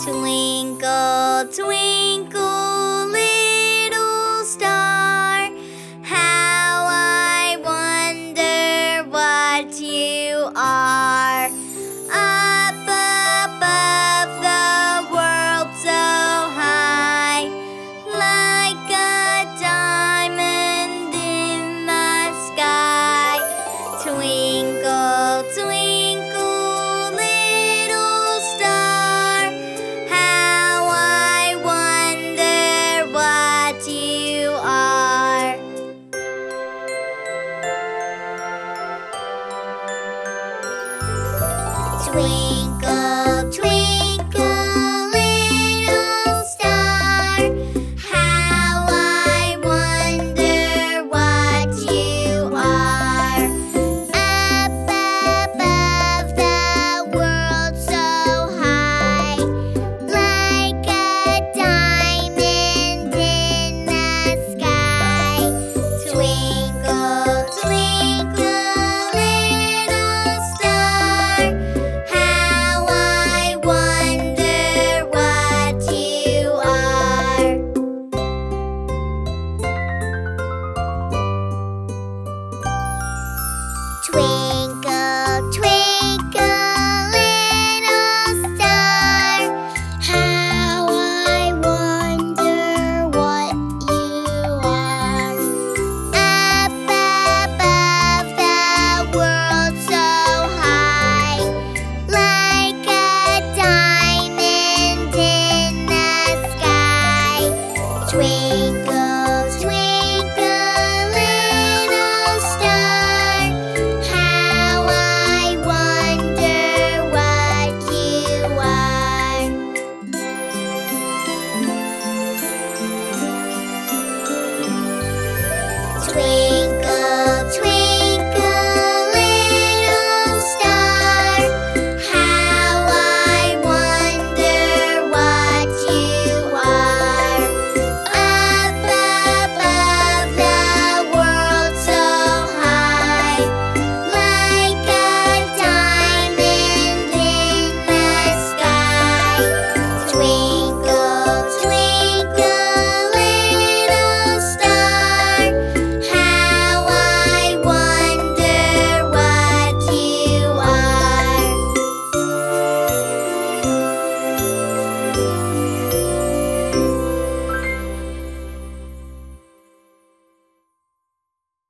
Twinkle, twinkle, little star, how I wonder what you are. Up above the world so high, like a diamond in the sky. Twinkle, twinkle, little star, how I wonder what you are. Twinkle, twinkle, little star, how I wonder what you are. Up above the world so high, like a diamond in the sky. Twinkle, twinkle, little star, how I wonder what you are. Twinkle,